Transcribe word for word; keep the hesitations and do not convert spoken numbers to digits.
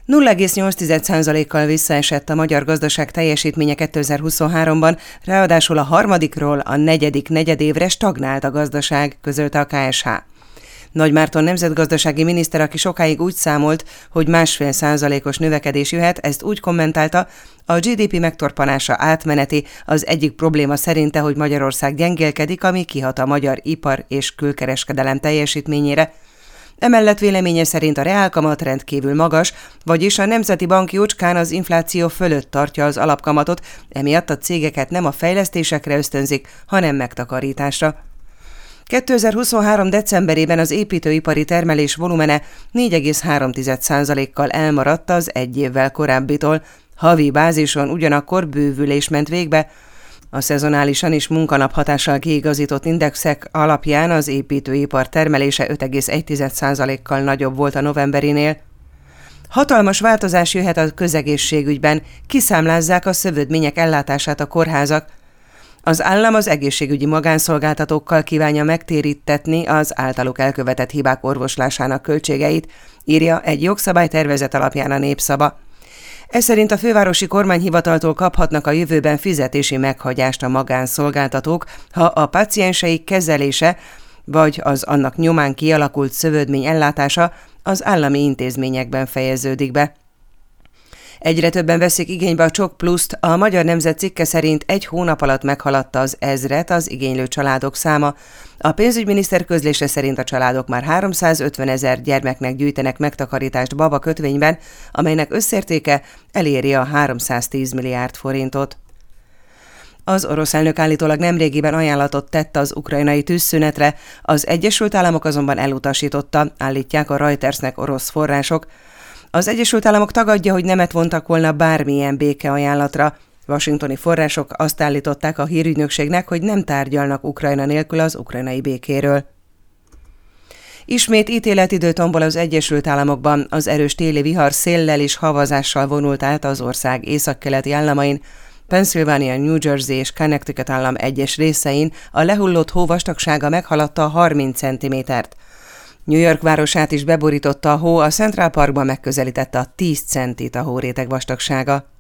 nulla egész nyolc százalékkal visszaesett a magyar gazdaság teljesítménye kétezer-huszonháromban, ráadásul a harmadikról a negyedik negyedévre stagnált a gazdaság, közölte a ká es há. Nagy Márton nemzetgazdasági miniszter, aki sokáig úgy számolt, hogy másfél százalékos növekedés jöhet, ezt úgy kommentálta, a gé dé pé megtorpanása átmeneti, az egyik probléma szerinte, hogy Magyarország gyengélkedik, ami kihat a magyar ipar és külkereskedelem teljesítményére. Emellett véleménye szerint a reálkamat rendkívül magas, vagyis a Nemzeti Bank jócskán az infláció fölött tartja az alapkamatot, emiatt a cégeket nem a fejlesztésekre ösztönzik, hanem megtakarításra. kétezer-huszonhárom. decemberében az építőipari termelés volumene négy egész három százalékkal elmaradt az egy évvel korábbitól, havi bázison ugyanakkor bővülés ment végbe. A szezonálisan és munkanap hatással kiigazított indexek alapján az építőipar termelése öt egész egy százalékkal nagyobb volt a novemberinél. Hatalmas változás jöhet a közegészségügyben, kiszámlázzák a szövődmények ellátását a kórházak. Az állam az egészségügyi magánszolgáltatókkal kívánja megtérítetni az általuk elkövetett hibák orvoslásának költségeit, írja egy jogszabálytervezet alapján a Népszava. Ez szerint a fővárosi kormányhivataltól kaphatnak a jövőben fizetési meghagyást a magánszolgáltatók, ha a pácienseik kezelése vagy az annak nyomán kialakult szövődmény ellátása az állami intézményekben fejeződik be. Egyre többen veszik igénybe a Csok Pluszt, a Magyar Nemzet cikke szerint egy hónap alatt meghaladta az ezret az igénylő családok száma. A pénzügyminiszter közlése szerint a családok már háromszázötven ezer gyermeknek gyűjtenek megtakarítást baba kötvényben, amelynek összértéke eléri a háromszáztíz milliárd forintot. Az orosz elnök állítólag nemrégiben ajánlatot tett az ukrajnai tűzszünetre, az Egyesült Államok azonban elutasította, állítják a Reutersnek orosz források. Az Egyesült Államok tagadja, hogy nemet vontak volna bármilyen békeajánlatra. Washingtoni források azt állították a hírügynökségnek, hogy nem tárgyalnak Ukrajna nélkül az ukrajnai békéről. Ismét ítéletidő tombol az Egyesült Államokban, az erős téli vihar széllel és havazással vonult át az ország északkeleti államain. Pennsylvania, New Jersey és Connecticut állam egyes részein a lehullott hó vastagsága meghaladta a harminc centimétert. New York városát is beborította a hó, a Central Parkban megközelítette a tíz centit a hóréteg vastagsága.